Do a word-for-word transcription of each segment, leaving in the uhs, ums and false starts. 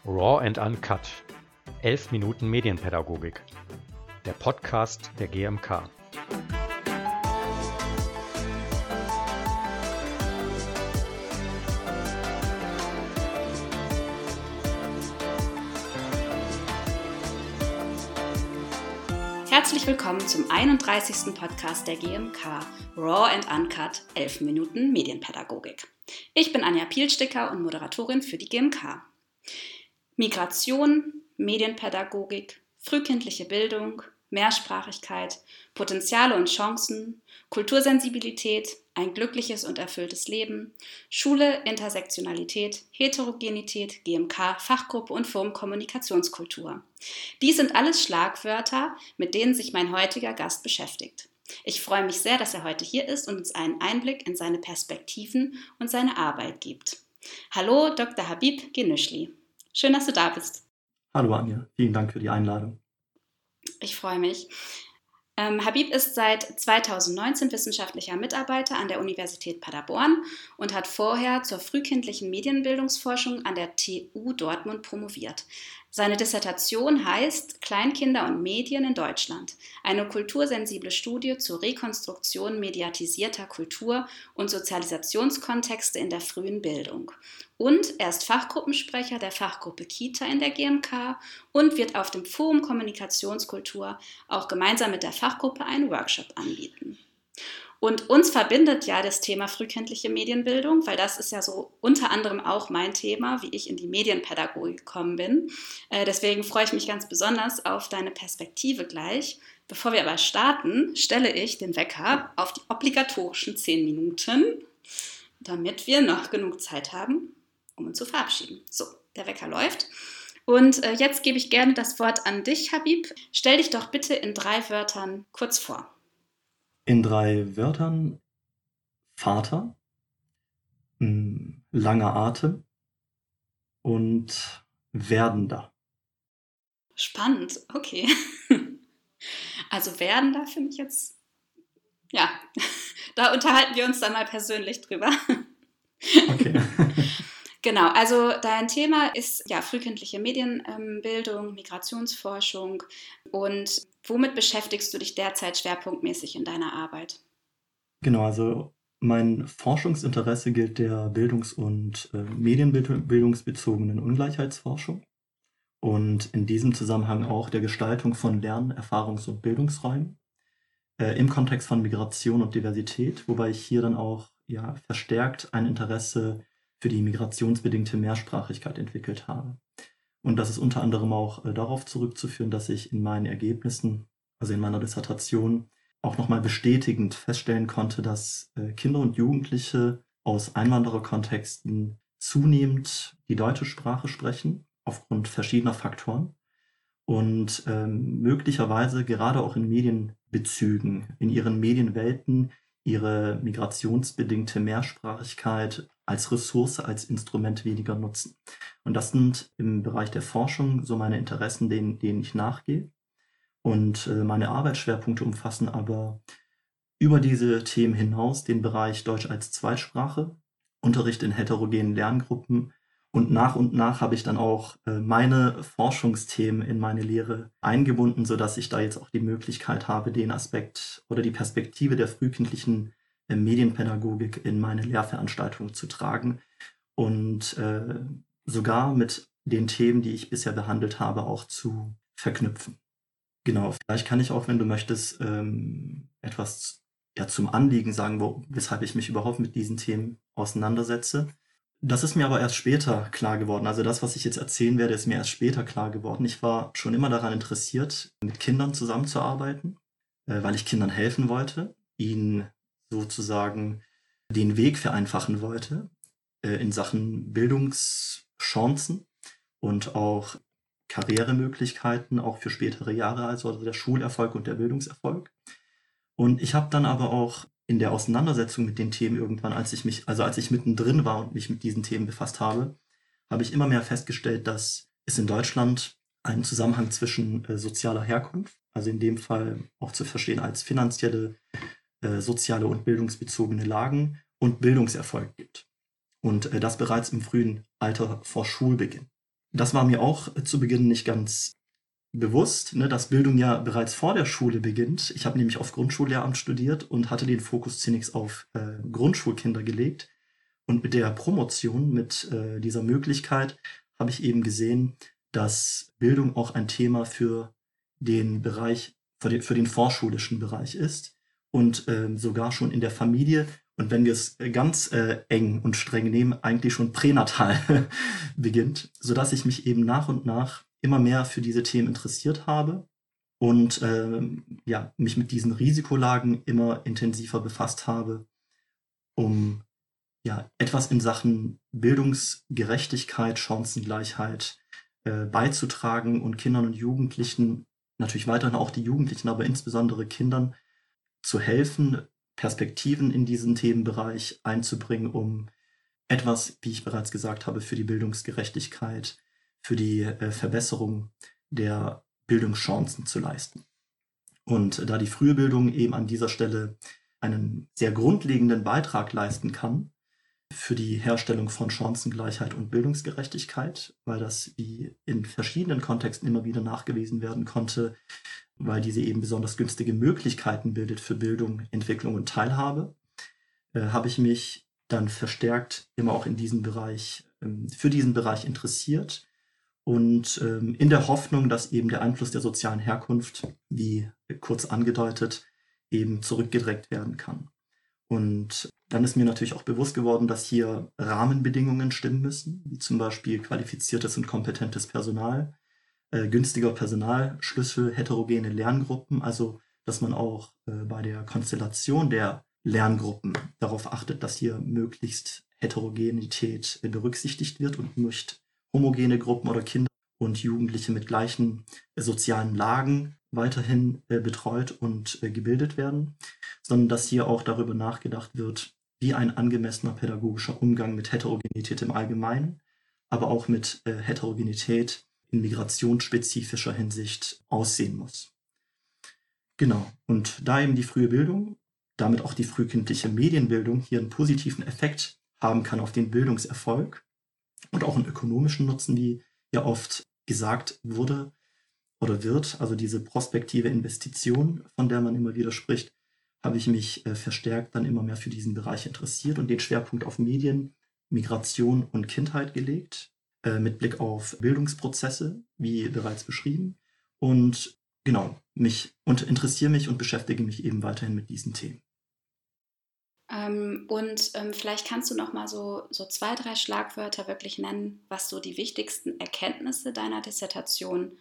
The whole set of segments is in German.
Raw and Uncut. Elf Minuten Medienpädagogik. Der Podcast der G M K. Herzlich willkommen zum einunddreißigsten Podcast der G M K, Raw and Uncut, elf Minuten Medienpädagogik. Ich bin Anja Pielsticker und Moderatorin für die G M K. Migration, Medienpädagogik, frühkindliche Bildung, Mehrsprachigkeit, Potenziale und Chancen, Kultursensibilität, ein glückliches und erfülltes Leben, Schule, Intersektionalität, Heterogenität, G M K, Fachgruppe und Firmenkommunikationskultur. Dies sind alles Schlagwörter, mit denen sich mein heutiger Gast beschäftigt. Ich freue mich sehr, dass er heute hier ist und uns einen Einblick in seine Perspektiven und seine Arbeit gibt. Hallo, Doktor Habib Genüşli. Schön, dass du da bist. Hallo Anja, vielen Dank für die Einladung. Ich freue mich. Ähm, Habib ist seit zweitausendneunzehn wissenschaftlicher Mitarbeiter an der Universität Paderborn und hat vorher zur frühkindlichen Medienbildungsforschung an der T U Dortmund promoviert. Seine Dissertation heißt Kleinkinder und Medien in Deutschland. Eine kultursensible Studie zur Rekonstruktion mediatisierter Kultur- und Sozialisationskontexte in der frühen Bildung. Und er ist Fachgruppensprecher der Fachgruppe Kita in der G M K und wird auf dem Forum Kommunikationskultur auch gemeinsam mit der Fachgruppe einen Workshop anbieten. Und uns verbindet ja das Thema frühkindliche Medienbildung, weil das ist ja so unter anderem auch mein Thema, wie ich in die Medienpädagogik gekommen bin. Äh, deswegen freue ich mich ganz besonders auf deine Perspektive gleich. Bevor wir aber starten, stelle ich den Wecker auf die obligatorischen zehn Minuten, damit wir noch genug Zeit haben, um uns zu verabschieden. So, der Wecker läuft. Und äh, jetzt gebe ich gerne das Wort an dich, Habib. Stell dich doch bitte in drei Wörtern kurz vor. In drei Wörtern: Vater, mh, langer Atem und werdender. Spannend, okay. Also werdender finde ich jetzt, ja, da unterhalten wir uns dann mal persönlich drüber. Okay. Genau, also dein Thema ist ja frühkindliche Medienbildung, Migrationsforschung. Und womit beschäftigst du dich derzeit schwerpunktmäßig in deiner Arbeit? Genau, also mein Forschungsinteresse gilt der bildungs- und äh, medienbildungsbezogenen Ungleichheitsforschung und in diesem Zusammenhang auch der Gestaltung von Lern-, Erfahrungs- und Bildungsräumen äh, im Kontext von Migration und Diversität, wobei ich hier dann auch ja, verstärkt ein Interesse für die migrationsbedingte Mehrsprachigkeit entwickelt habe. Und das ist unter anderem auch äh, darauf zurückzuführen, dass ich in meinen Ergebnissen, also in meiner Dissertation, auch nochmal bestätigend feststellen konnte, dass äh, Kinder und Jugendliche aus Einwandererkontexten zunehmend die deutsche Sprache sprechen, aufgrund verschiedener Faktoren. Und ähm, möglicherweise gerade auch in Medienbezügen, in ihren Medienwelten, ihre migrationsbedingte Mehrsprachigkeit als Ressource, als Instrument weniger nutzen. Und das sind im Bereich der Forschung so meine Interessen, denen, denen ich nachgehe. Und äh, meine Arbeitsschwerpunkte umfassen aber über diese Themen hinaus den Bereich Deutsch als Zweitsprache, Unterricht in heterogenen Lerngruppen. Und nach und nach habe ich dann auch äh, meine Forschungsthemen in meine Lehre eingebunden, sodass ich da jetzt auch die Möglichkeit habe, den Aspekt oder die Perspektive der frühkindlichen äh, Medienpädagogik in meine Lehrveranstaltungen zu tragen und äh, sogar mit den Themen, die ich bisher behandelt habe, auch zu verknüpfen. Genau, vielleicht kann ich auch, wenn du möchtest, ähm, etwas ja, zum Anliegen sagen, wo, weshalb ich mich überhaupt mit diesen Themen auseinandersetze. Das ist mir aber erst später klar geworden. Also das, was ich jetzt erzählen werde, ist mir erst später klar geworden. Ich war schon immer daran interessiert, mit Kindern zusammenzuarbeiten, äh, weil ich Kindern helfen wollte, ihnen sozusagen den Weg vereinfachen wollte äh, in Sachen Bildungschancen und auch Karrieremöglichkeiten, auch für spätere Jahre, also der Schulerfolg und der Bildungserfolg. Und ich habe dann aber auch in der Auseinandersetzung mit den Themen irgendwann, als ich mich, also als ich mittendrin war und mich mit diesen Themen befasst habe, habe ich immer mehr festgestellt, dass es in Deutschland einen Zusammenhang zwischen äh, sozialer Herkunft, also in dem Fall auch zu verstehen als finanzielle, äh, soziale und bildungsbezogene Lagen und Bildungserfolg gibt. Und äh, das bereits im frühen Alter vor Schulbeginn. Das war mir auch äh, zu Beginn nicht ganz bewusst, ne, dass Bildung ja bereits vor der Schule beginnt. Ich habe nämlich auf Grundschullehramt studiert und hatte den Fokus zunächst auf äh, Grundschulkinder gelegt. Und mit der Promotion, mit äh, dieser Möglichkeit, habe ich eben gesehen, dass Bildung auch ein Thema für den Bereich, für den, für den vorschulischen Bereich ist und ähm, sogar schon in der Familie. Und wenn wir es ganz äh, eng und streng nehmen, eigentlich schon pränatal beginnt, sodass ich mich eben nach und nach immer mehr für diese Themen interessiert habe und ähm, ja, mich mit diesen Risikolagen immer intensiver befasst habe, um ja, etwas in Sachen Bildungsgerechtigkeit, Chancengleichheit äh, beizutragen und Kindern und Jugendlichen, natürlich weiterhin auch die Jugendlichen, aber insbesondere Kindern zu helfen, Perspektiven in diesen Themenbereich einzubringen, um etwas, wie ich bereits gesagt habe, für die Bildungsgerechtigkeit, für die äh, Verbesserung der Bildungschancen zu leisten. Und da die frühe Bildung eben an dieser Stelle einen sehr grundlegenden Beitrag leisten kann für die Herstellung von Chancengleichheit und Bildungsgerechtigkeit, weil das wie in verschiedenen Kontexten immer wieder nachgewiesen werden konnte, weil diese eben besonders günstige Möglichkeiten bildet für Bildung, Entwicklung und Teilhabe, äh, habe ich mich dann verstärkt immer auch in diesem Bereich, ähm, für diesen Bereich interessiert und ähm, in der Hoffnung, dass eben der Einfluss der sozialen Herkunft, wie kurz angedeutet, eben zurückgedrängt werden kann. Und dann ist mir natürlich auch bewusst geworden, dass hier Rahmenbedingungen stimmen müssen, wie zum Beispiel qualifiziertes und kompetentes Personal, äh, günstiger Personalschlüssel, heterogene Lerngruppen, also dass man auch äh, bei der Konstellation der Lerngruppen darauf achtet, dass hier möglichst Heterogenität äh, berücksichtigt wird und nicht homogene Gruppen oder Kinder und Jugendliche mit gleichen äh, sozialen Lagen weiterhin äh, betreut und äh, gebildet werden, sondern dass hier auch darüber nachgedacht wird, wie ein angemessener pädagogischer Umgang mit Heterogenität im Allgemeinen, aber auch mit äh, Heterogenität in migrationsspezifischer Hinsicht aussehen muss. Genau, und da eben die frühe Bildung, damit auch die frühkindliche Medienbildung hier einen positiven Effekt haben kann auf den Bildungserfolg und auch einen ökonomischen Nutzen, wie ja oft gesagt wurde oder wird, also diese prospektive Investition, von der man immer wieder spricht, habe ich mich äh, verstärkt dann immer mehr für diesen Bereich interessiert und den Schwerpunkt auf Medien, Migration und Kindheit gelegt, äh, mit Blick auf Bildungsprozesse, wie bereits beschrieben. Und genau, mich und interessiere mich und beschäftige mich eben weiterhin mit diesen Themen. Ähm, und ähm, vielleicht kannst du noch mal so, so zwei, drei Schlagwörter wirklich nennen, was so die wichtigsten Erkenntnisse deiner Dissertation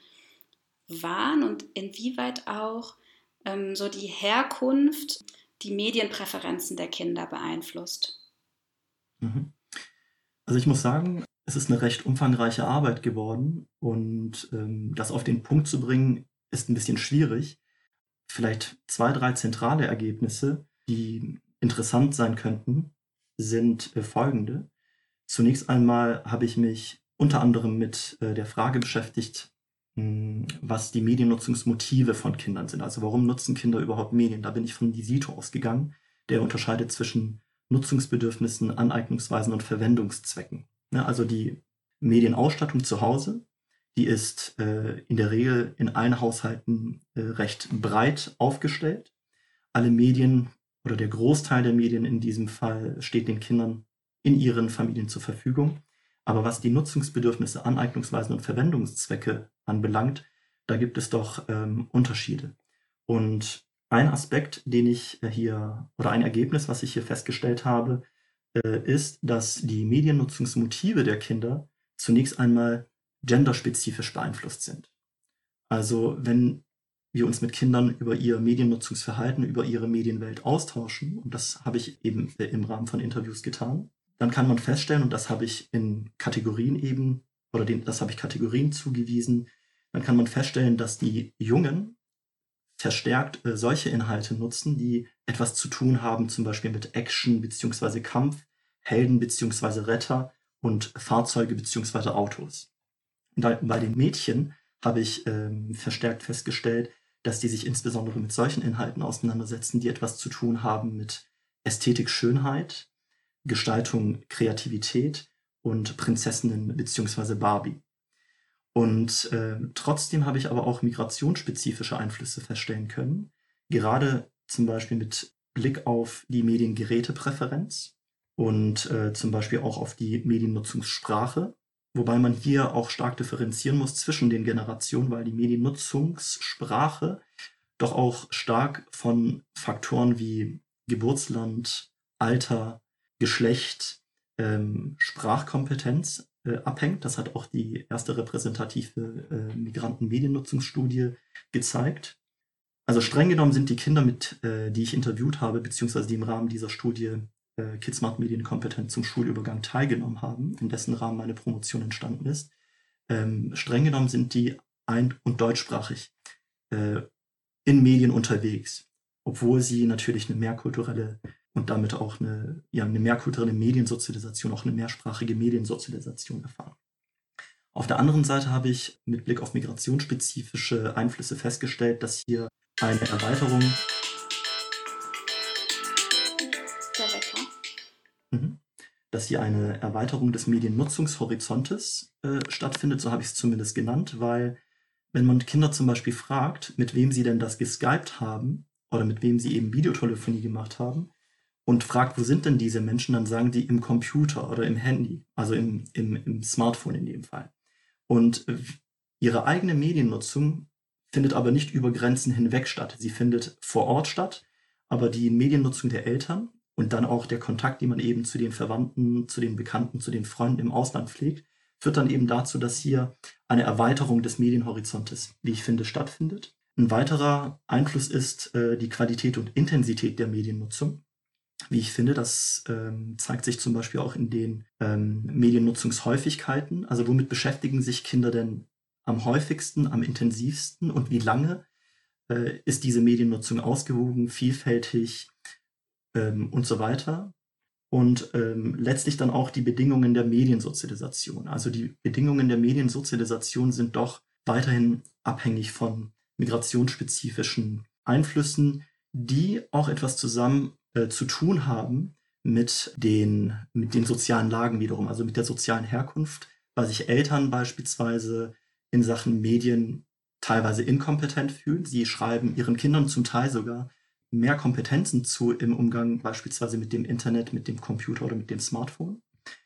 waren und inwieweit auch ähm, so die Herkunft die Medienpräferenzen der Kinder beeinflusst. Mhm. Also ich muss sagen, es ist eine recht umfangreiche Arbeit geworden und ähm, das auf den Punkt zu bringen, ist ein bisschen schwierig. Vielleicht zwei, drei zentrale Ergebnisse, die interessant sein könnten, sind äh, folgende. Zunächst einmal habe ich mich unter anderem mit äh, der Frage beschäftigt, mh, was die Mediennutzungsmotive von Kindern sind. Also warum nutzen Kinder überhaupt Medien? Da bin ich von Disito ausgegangen, der unterscheidet zwischen Nutzungsbedürfnissen, Aneignungsweisen und Verwendungszwecken. Ja, also die Medienausstattung zu Hause, die ist äh, in der Regel in allen Haushalten äh, recht breit aufgestellt. Alle Medien oder der Großteil der Medien in diesem Fall steht den Kindern in ihren Familien zur Verfügung. Aber was die Nutzungsbedürfnisse, Aneignungsweisen und Verwendungszwecke anbelangt, da gibt es doch ähm, Unterschiede. Und ein Aspekt, den ich hier, oder ein Ergebnis, was ich hier festgestellt habe, äh, ist, dass die Mediennutzungsmotive der Kinder zunächst einmal genderspezifisch beeinflusst sind. Also wenn wir uns mit Kindern über ihr Mediennutzungsverhalten, über ihre Medienwelt austauschen, und das habe ich eben im Rahmen von Interviews getan, dann kann man feststellen, und das habe ich in Kategorien eben, oder den, das habe ich Kategorien zugewiesen, dann kann man feststellen, dass die Jungen verstärkt äh, solche Inhalte nutzen, die etwas zu tun haben, zum Beispiel mit Action bzw. Kampf, Helden bzw. Retter und Fahrzeuge bzw. Autos. Und da, bei den Mädchen habe ich ähm, verstärkt festgestellt, dass die sich insbesondere mit solchen Inhalten auseinandersetzen, die etwas zu tun haben mit Ästhetik, Schönheit, Gestaltung, Kreativität und Prinzessinnen bzw. Barbie. Und äh, trotzdem habe ich aber auch migrationsspezifische Einflüsse feststellen können, gerade zum Beispiel mit Blick auf die Mediengerätepräferenz und äh, zum Beispiel auch auf die Mediennutzungssprache, wobei man hier auch stark differenzieren muss zwischen den Generationen, weil die Mediennutzungssprache doch auch stark von Faktoren wie Geburtsland, Alter, Geschlecht, ähm, Sprachkompetenz äh, abhängt. Das hat auch die erste repräsentative äh, Migranten-Mediennutzungsstudie gezeigt. Also streng genommen sind die Kinder, mit, äh, die ich interviewt habe, beziehungsweise die im Rahmen dieser Studie äh, Kidsmart Medienkompetenz zum Schulübergang teilgenommen haben, in dessen Rahmen meine Promotion entstanden ist, ähm, streng genommen sind die ein- und deutschsprachig äh, in Medien unterwegs, obwohl sie natürlich eine mehrkulturelle und damit auch eine, ja, eine mehrkulturelle Mediensozialisation, auch eine mehrsprachige Mediensozialisation erfahren. Auf der anderen Seite habe ich mit Blick auf migrationsspezifische Einflüsse festgestellt, dass hier eine Erweiterung Der Wecker. Mhm. dass hier eine Erweiterung des Mediennutzungshorizontes äh, stattfindet, so habe ich es zumindest genannt, weil wenn man Kinder zum Beispiel fragt, mit wem sie denn das geskypt haben oder mit wem sie eben Videotelefonie gemacht haben und fragt, wo sind denn diese Menschen, dann sagen die im Computer oder im Handy, also im, im, im Smartphone in dem Fall. Und äh, ihre eigene Mediennutzung findet aber nicht über Grenzen hinweg statt. Sie findet vor Ort statt, aber die Mediennutzung der Eltern und dann auch der Kontakt, den man eben zu den Verwandten, zu den Bekannten, zu den Freunden im Ausland pflegt, führt dann eben dazu, dass hier eine Erweiterung des Medienhorizontes, wie ich finde, stattfindet. Ein weiterer Einfluss ist äh, die Qualität und Intensität der Mediennutzung. Wie ich finde, das ähm, zeigt sich zum Beispiel auch in den ähm, Mediennutzungshäufigkeiten. Also womit beschäftigen sich Kinder denn am häufigsten, am intensivsten und wie lange äh, ist diese Mediennutzung ausgewogen, vielfältig ähm, und so weiter. Und ähm, letztlich dann auch die Bedingungen der Mediensozialisation. Also die Bedingungen der Mediensozialisation sind doch weiterhin abhängig von migrationsspezifischen Einflüssen, die auch etwas zusammen äh, zu tun haben mit den, mit den sozialen Lagen wiederum, also mit der sozialen Herkunft, weil sich Eltern beispielsweise in Sachen Medien teilweise inkompetent fühlen. Sie schreiben ihren Kindern zum Teil sogar mehr Kompetenzen zu im Umgang beispielsweise mit dem Internet, mit dem Computer oder mit dem Smartphone.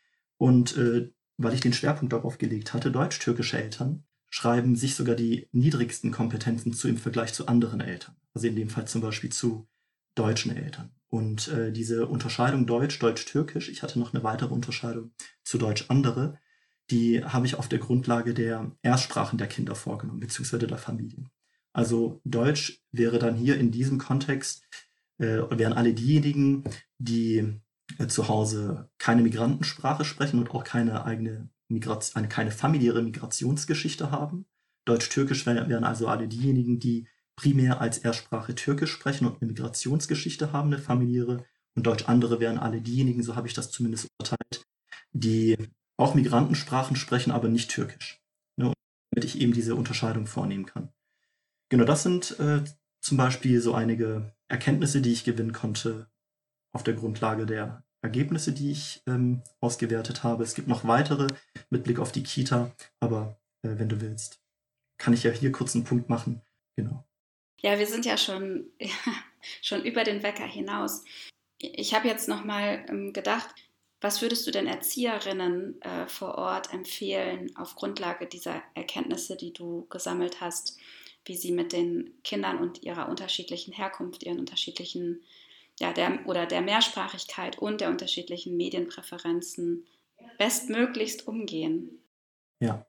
Und äh, weil ich den Schwerpunkt darauf gelegt hatte, deutsch-türkische Eltern schreiben sich sogar die niedrigsten Kompetenzen zu im Vergleich zu anderen Eltern. Also in dem Fall zum Beispiel zu deutschen Eltern. Und äh, diese Unterscheidung Deutsch, Deutsch-Türkisch, ich hatte noch eine weitere Unterscheidung zu Deutsch-andere, die habe ich auf der Grundlage der Erstsprachen der Kinder vorgenommen, beziehungsweise der Familien. Also Deutsch wäre dann hier in diesem Kontext, äh, wären alle diejenigen, die äh, zu Hause keine Migrantensprache sprechen und auch keine eigene Migration, eine, keine familiäre Migrationsgeschichte haben. Deutsch-Türkisch wären, wären also alle diejenigen, die primär als Erstsprache Türkisch sprechen und eine Migrationsgeschichte haben, eine familiäre. Und Deutsch-andere wären alle diejenigen, so habe ich das zumindest unterteilt, die auch Migrantensprachen sprechen, aber nicht Türkisch. Ne, damit ich eben diese Unterscheidung vornehmen kann. Genau, das sind äh, zum Beispiel so einige Erkenntnisse, die ich gewinnen konnte auf der Grundlage der Ergebnisse, die ich ähm, ausgewertet habe. Es gibt noch weitere mit Blick auf die Kita, aber äh, wenn du willst, kann ich ja hier kurz einen Punkt machen. Genau. Ja, wir sind ja schon, ja, schon über den Wecker hinaus. Ich habe jetzt nochmal ähm, gedacht, was würdest du denn Erzieherinnen äh, vor Ort empfehlen auf Grundlage dieser Erkenntnisse, die du gesammelt hast, wie sie mit den Kindern und ihrer unterschiedlichen Herkunft, ihren unterschiedlichen, ja, der, oder der Mehrsprachigkeit und der unterschiedlichen Medienpräferenzen bestmöglichst umgehen? Ja,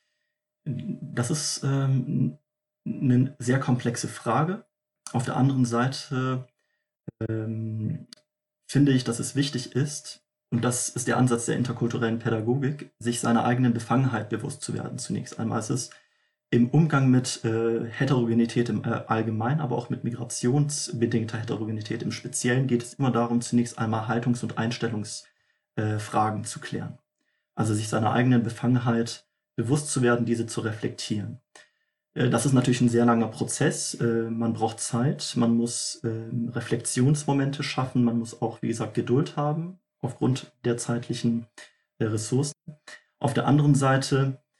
das ist ähm, eine sehr komplexe Frage. Auf der anderen Seite ähm, finde ich, dass es wichtig ist, und das ist der Ansatz der interkulturellen Pädagogik, sich seiner eigenen Befangenheit bewusst zu werden. Zunächst einmal ist es im Umgang mit äh, Heterogenität im äh, Allgemeinen, aber auch mit migrationsbedingter Heterogenität im Speziellen, geht es immer darum, zunächst einmal Haltungs- und Einstellungsfragen äh, zu klären. Also sich seiner eigenen Befangenheit bewusst zu werden, diese zu reflektieren. Äh, das ist natürlich ein sehr langer Prozess. Äh, man braucht Zeit, man muss äh, Reflexionsmomente schaffen, man muss auch, wie gesagt, Geduld haben, aufgrund der zeitlichen äh, Ressourcen. Auf der anderen Seite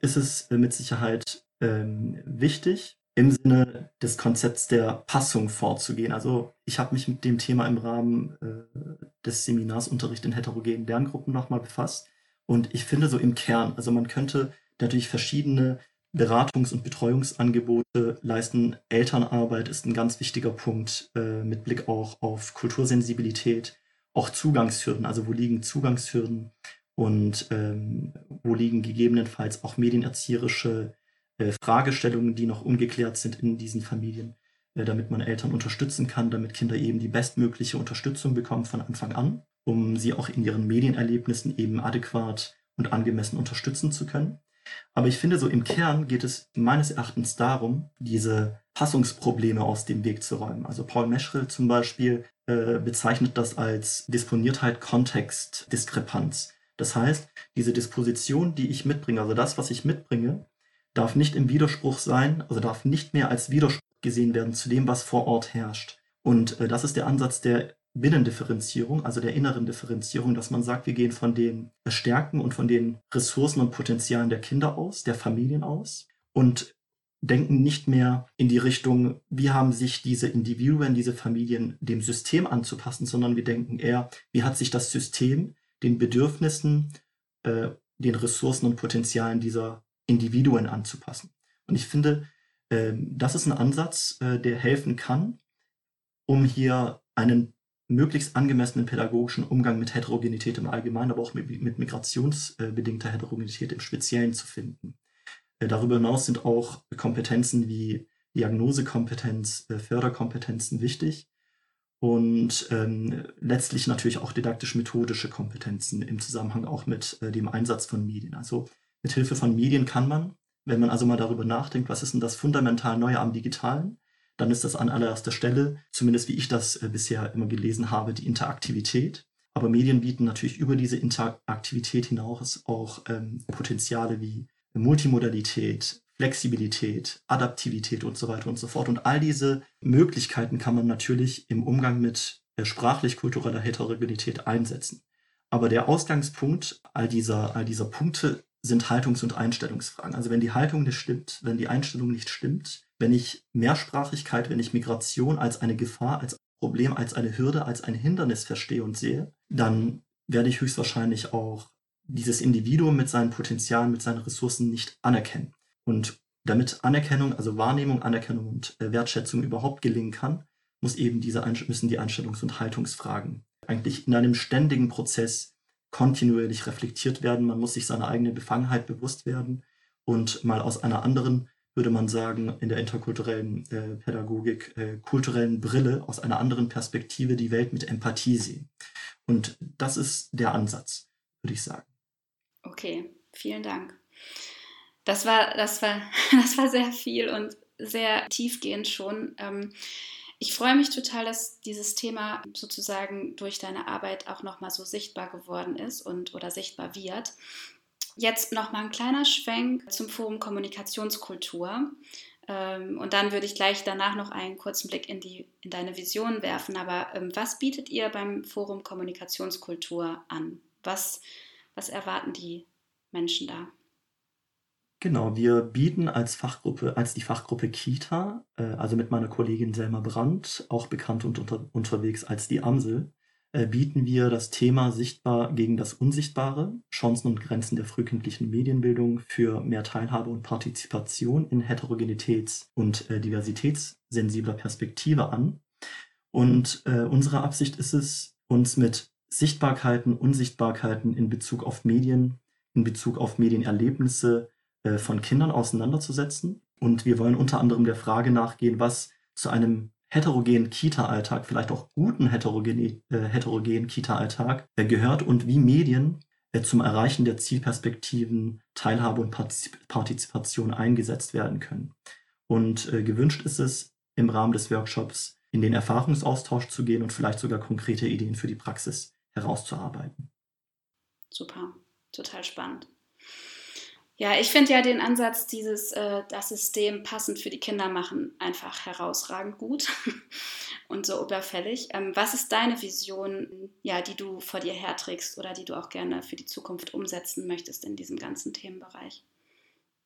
ist es äh, mit Sicherheit ähm, wichtig, im Sinne des Konzepts der Passung vorzugehen. Also ich habe mich mit dem Thema im Rahmen äh, des Seminars Unterricht in heterogenen Lerngruppen nochmal befasst. Und ich finde so im Kern, also man könnte natürlich verschiedene Beratungs- und Betreuungsangebote leisten. Elternarbeit ist ein ganz wichtiger Punkt äh, mit Blick auch auf Kultursensibilität, auch Zugangshürden. Also wo liegen Zugangshürden und ähm, wo liegen gegebenenfalls auch medienerzieherische äh, Fragestellungen, die noch ungeklärt sind in diesen Familien, äh, damit man Eltern unterstützen kann, damit Kinder eben die bestmögliche Unterstützung bekommen von Anfang an, um sie auch in ihren Medienerlebnissen eben adäquat und angemessen unterstützen zu können. Aber ich finde, so im Kern geht es meines Erachtens darum, diese Passungsprobleme aus dem Weg zu räumen. Also Paul Meschrel zum Beispiel äh, bezeichnet das als Disponiertheit, Kontext, Diskrepanz. Das heißt, diese Disposition, die ich mitbringe, also das, was ich mitbringe, darf nicht im Widerspruch sein, also darf nicht mehr als Widerspruch gesehen werden zu dem, was vor Ort herrscht. Und äh, das ist der Ansatz der Binnendifferenzierung, also der inneren Differenzierung, dass man sagt, wir gehen von den Stärken und von den Ressourcen und Potenzialen der Kinder aus, der Familien aus und denken nicht mehr in die Richtung, wie haben sich diese Individuen, diese Familien dem System anzupassen, sondern wir denken eher, wie hat sich das System den Bedürfnissen, äh, den Ressourcen und Potenzialen dieser Individuen anzupassen. Und ich finde, äh, das ist ein Ansatz, äh, der helfen kann, um hier einen möglichst angemessenen pädagogischen Umgang mit Heterogenität im Allgemeinen, aber auch mit, mit migrationsbedingter Heterogenität im Speziellen zu finden. Äh, darüber hinaus sind auch Kompetenzen wie Diagnosekompetenz, äh, Förderkompetenzen wichtig und ähm, letztlich natürlich auch didaktisch-methodische Kompetenzen im Zusammenhang auch mit äh, dem Einsatz von Medien. Also mit Hilfe von Medien kann man, wenn man also mal darüber nachdenkt, was ist denn das fundamental Neue am Digitalen, dann ist das an allererster Stelle, zumindest wie ich das äh, bisher immer gelesen habe, die Interaktivität. Aber Medien bieten natürlich über diese Interaktivität hinaus auch ähm, Potenziale wie Multimodalität, Flexibilität, Adaptivität und so weiter und so fort. Und all diese Möglichkeiten kann man natürlich im Umgang mit äh, sprachlich-kultureller Heterogenität einsetzen. Aber der Ausgangspunkt all dieser, all dieser Punkte sind Haltungs- und Einstellungsfragen. Also wenn die Haltung nicht stimmt, wenn die Einstellung nicht stimmt, wenn ich Mehrsprachigkeit, wenn ich Migration als eine Gefahr, als Problem, als eine Hürde, als ein Hindernis verstehe und sehe, dann werde ich höchstwahrscheinlich auch dieses Individuum mit seinen Potenzialen, mit seinen Ressourcen nicht anerkennen. Und damit Anerkennung, also Wahrnehmung, Anerkennung und äh, Wertschätzung überhaupt gelingen kann, muss eben diese, müssen die Einstellungs- und Haltungsfragen eigentlich in einem ständigen Prozess kontinuierlich reflektiert werden. Man muss sich seiner eigenen Befangenheit bewusst werden und mal aus einer anderen, würde man sagen, in der interkulturellen äh, Pädagogik, äh, kulturellen Brille, aus einer anderen Perspektive die Welt mit Empathie sehen. Und das ist der Ansatz, würde ich sagen. Okay, vielen Dank. Das war, das war, das war sehr viel und sehr tiefgehend schon. Ähm, Ich freue mich total, dass dieses Thema sozusagen durch deine Arbeit auch nochmal so sichtbar geworden ist und oder sichtbar wird. Jetzt nochmal ein kleiner Schwenk zum Forum Kommunikationskultur. Ähm, und dann würde ich gleich danach noch einen kurzen Blick in, die, in deine Vision werfen. Aber ähm, was bietet ihr beim Forum Kommunikationskultur an? Was, was erwarten die Menschen da? Genau, wir bieten als Fachgruppe, als die Fachgruppe Kita, äh, also mit meiner Kollegin Selma Brandt, auch bekannt und unter, unterwegs als die Amsel, äh, bieten wir das Thema Sichtbar gegen das Unsichtbare, Chancen und Grenzen der frühkindlichen Medienbildung für mehr Teilhabe und Partizipation in heterogenitäts- und äh, diversitätssensibler Perspektive an. Und äh, unsere Absicht ist es, uns mit Sichtbarkeiten, Unsichtbarkeiten in Bezug auf Medien, in Bezug auf Medienerlebnisse von Kindern auseinanderzusetzen. Und wir wollen unter anderem der Frage nachgehen, was zu einem heterogenen Kita-Alltag, vielleicht auch guten heterogenen, äh, heterogenen Kita-Alltag äh, gehört und wie Medien äh, zum Erreichen der Zielperspektiven Teilhabe und Partizip- Partizipation eingesetzt werden können. Und äh, gewünscht ist es, im Rahmen des Workshops in den Erfahrungsaustausch zu gehen und vielleicht sogar konkrete Ideen für die Praxis herauszuarbeiten. Super, total spannend. Ja, ich finde ja den Ansatz, dieses äh, das System passend für die Kinder machen, einfach herausragend gut und so überfällig. Ähm, was ist deine Vision, ja, die du vor dir herträgst oder die du auch gerne für die Zukunft umsetzen möchtest in diesem ganzen Themenbereich?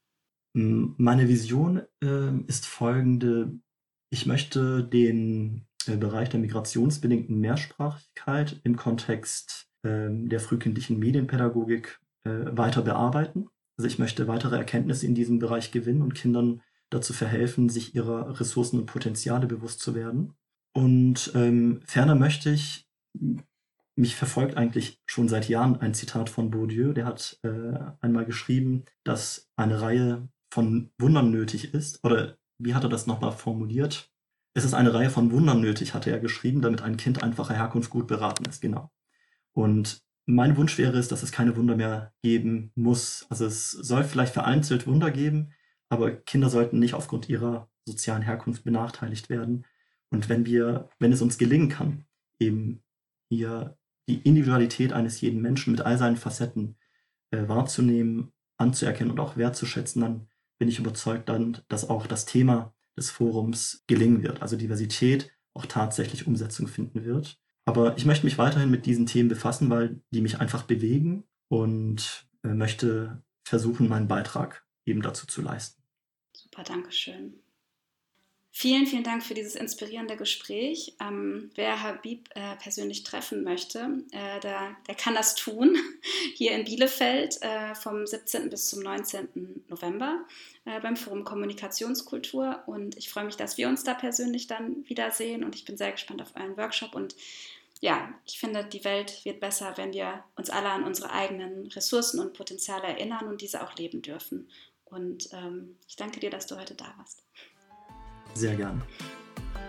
Meine Vision äh, ist folgende. Ich möchte den äh, Bereich der migrationsbedingten Mehrsprachigkeit im Kontext äh, der frühkindlichen Medienpädagogik äh, weiter bearbeiten. Also ich möchte weitere Erkenntnisse in diesem Bereich gewinnen und Kindern dazu verhelfen, sich ihrer Ressourcen und Potenziale bewusst zu werden. Und ähm, ferner möchte ich, mich verfolgt eigentlich schon seit Jahren ein Zitat von Bourdieu, der hat äh, einmal geschrieben, dass eine Reihe von Wundern nötig ist, oder wie hat er das nochmal formuliert? Es ist eine Reihe von Wundern nötig, hatte er geschrieben, damit ein Kind einfacher Herkunft gut beraten ist, genau. Und mein Wunsch wäre es, dass es keine Wunder mehr geben muss. Also es soll vielleicht vereinzelt Wunder geben, aber Kinder sollten nicht aufgrund ihrer sozialen Herkunft benachteiligt werden. Und wenn wir, wenn es uns gelingen kann, eben hier die Individualität eines jeden Menschen mit all seinen Facetten äh, wahrzunehmen, anzuerkennen und auch wertzuschätzen, dann bin ich überzeugt, dann, dass auch das Thema des Forums gelingen wird, also Diversität auch tatsächlich Umsetzung finden wird. Aber ich möchte mich weiterhin mit diesen Themen befassen, weil die mich einfach bewegen und äh, möchte versuchen, meinen Beitrag eben dazu zu leisten. Super, danke schön. Vielen, vielen Dank für dieses inspirierende Gespräch. Ähm, wer Habib äh, persönlich treffen möchte, äh, der, der kann das tun, hier in Bielefeld äh, vom siebzehnten bis zum neunzehnten November äh, beim Forum Kommunikationskultur. Und ich freue mich, dass wir uns da persönlich dann wiedersehen und ich bin sehr gespannt auf euren Workshop. Und ja, ich finde, die Welt wird besser, wenn wir uns alle an unsere eigenen Ressourcen und Potenziale erinnern und diese auch leben dürfen. Und ähm, ich danke dir, dass du heute da warst. Sehr gern.